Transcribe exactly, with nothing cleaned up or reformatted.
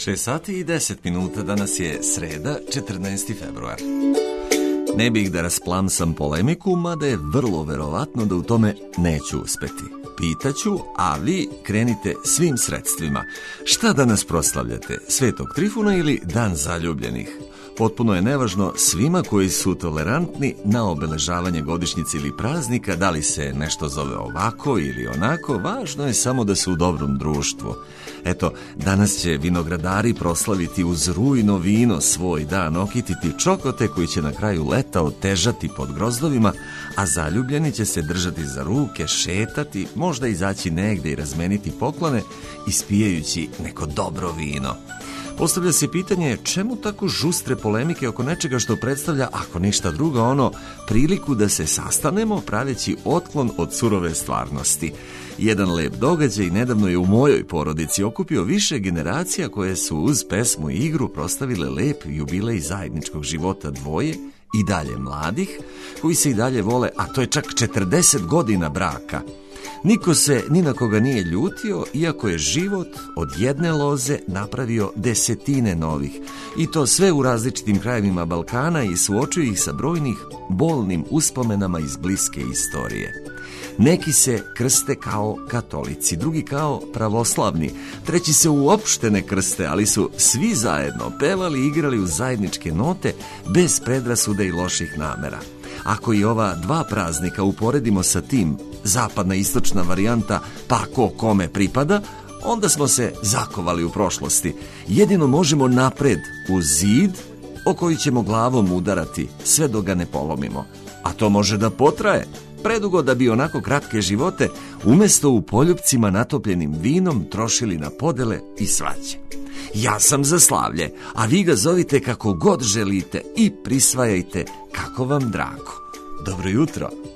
šest sati i deset minuta, danas je sreda, četrnaesti februar. Ne bih da rasplamsam polemiku, mada je vrlo verovatno da u tome neću uspeti. Pitaću, a vi krenite svim sredstvima. Šta danas proslavljate? Svetog Trifuna ili Dan zaljubljenih? Potpuno je nevažno svima koji su tolerantni na obeležavanje godišnjice ili praznika, da li se nešto zove ovako ili onako, važno je samo da su u dobrom društvu. Eto, danas će vinogradari proslaviti uz rujno vino svoj dan, okititi čokote koji će na kraju leta otežati pod grozdovima, a zaljubljeni će se držati za ruke, šetati, možda izaći negde i razmeniti poklone, ispijajući neko dobro vino. Postavlja se pitanje čemu tako žustre polemike oko nečega što predstavlja, ako ništa drugo, ono, priliku da se sastanemo praveći otklon od surove stvarnosti. Jedan lep događaj nedavno je u mojoj porodici okupio više generacija koje su uz pesmu i igru prostavile lep jubilej zajedničkog života dvoje i dalje mladih, koji se i dalje vole, a to je čak četrdeset godina braka. Niko se ni na koga nije ljutio, iako je život od jedne loze napravio desetine novih. I to sve u različitim krajevima Balkana i suočio ih sa brojnih bolnim uspomenama iz bliske istorije. Neki se krste kao katolici, drugi kao pravoslavni, treći se uopšte ne krste, ali su svi zajedno pevali i igrali u zajedničke note bez predrasude i loših namera. Ako i ova dva praznika uporedimo sa tim, zapadna i istočna varijanta, pa ko kome pripada, onda smo se zakovali u prošlosti. Jedino možemo napred u zid o koji ćemo glavom udarati sve dok ga ne polomimo. A to može da potraje predugo da bi onako kratke živote umesto u poljupcima natopljenim vinom trošili na podele i svađe. Ja sam za slavlje, a vi ga zovite kako god želite i prisvajajte kako vam drago. Dobro jutro!